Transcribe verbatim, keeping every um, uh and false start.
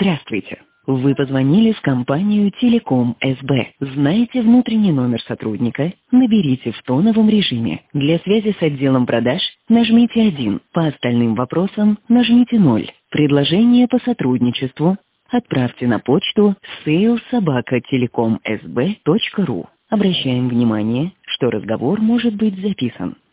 Здравствуйте. Вы позвонили в компанию Телеком СБ. Знаете внутренний номер сотрудника? Наберите в тоновом режиме. Для связи с отделом продаж нажмите один. По остальным вопросам нажмите ноль. Предложение по сотрудничеству отправьте на почту сейлс собака телеком эс бэ точка ру. Обращаем внимание, что разговор может быть записан.